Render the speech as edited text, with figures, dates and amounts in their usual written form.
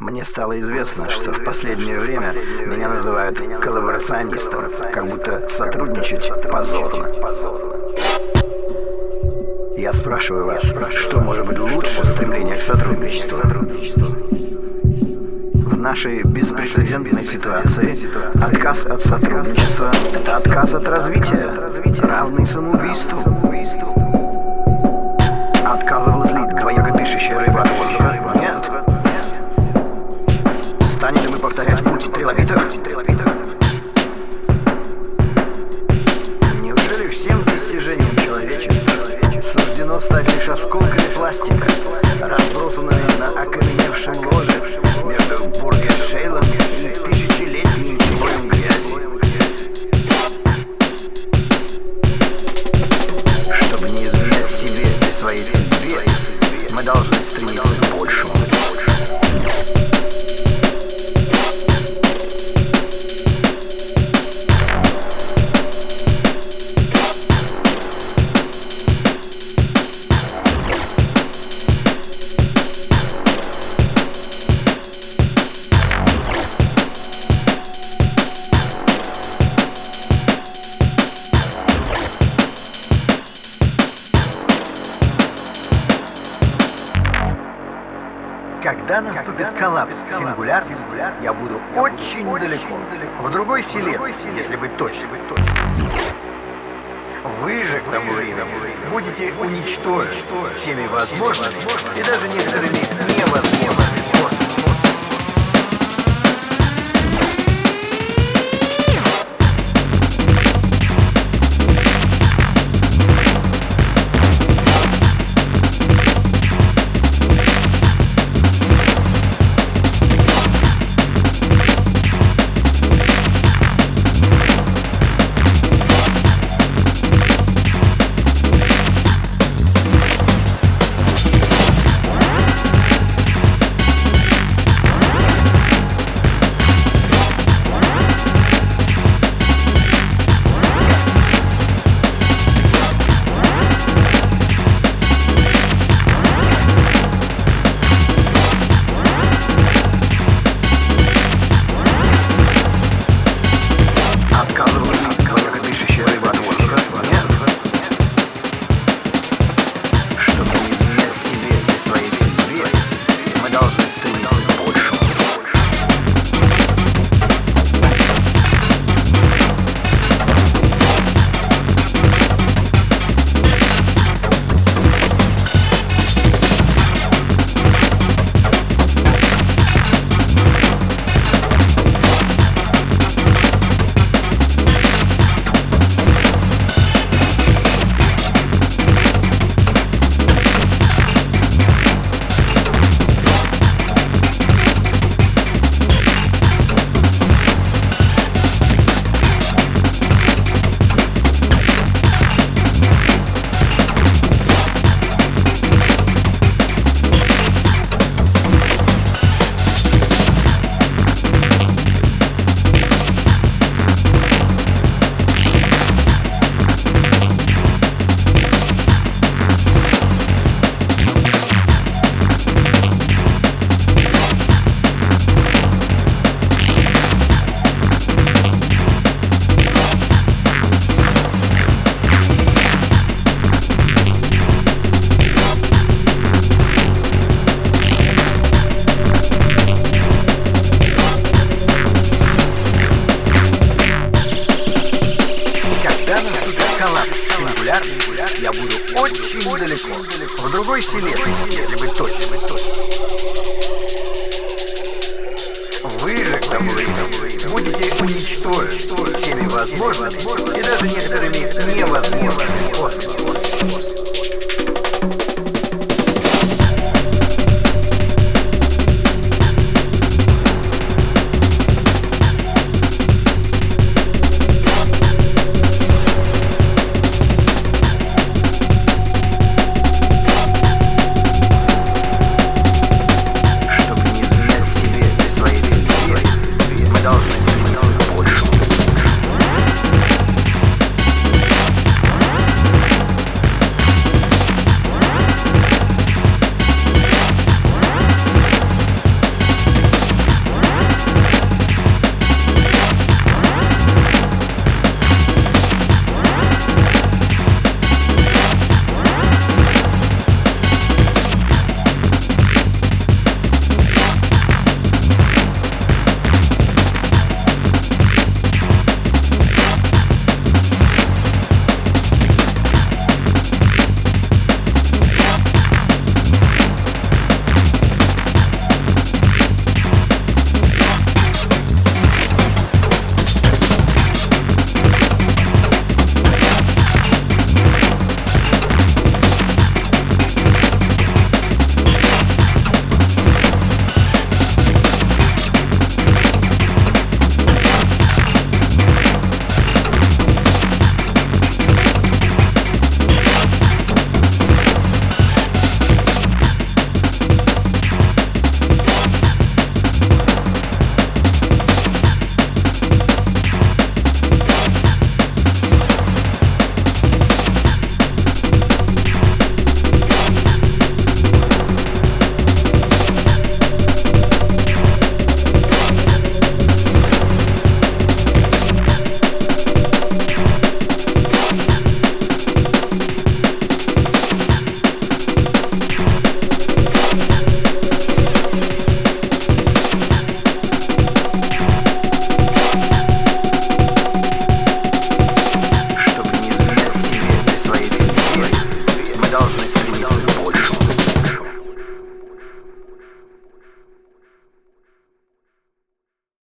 Мне стало известно, что в последнее время меня называют коллаборационистом, как будто сотрудничать позорно. Я спрашиваю вас, что может быть лучше стремления к сотрудничеству? В нашей беспрецедентной ситуации отказ от сотрудничества – это отказ от развития, равный самоубийству. Отказывалась ли двояко дышащая рыба от воздуха? Нет. Станем ли мы повторять путь трилобитов? Неужели всем достижениям человечества суждено стать лишь осколками пластика, разбросанными на окаменевшем ложе между Бургершейлом и тысячелетним слоем грязи? Чтобы не изменять себе и своей судьбе, мы должны стремиться к большему. Когда наступит коллапс сингулярности, я буду очень далеко, в другой вселенной, если быть точным. Вы же, к тому времени, будете уничтожены всеми возможными и даже некоторыми невозможными способами. Я буду очень далеко, в другой вселенной, если быть точным. Вы же, к тому времени, будете уничтожены всеми возможными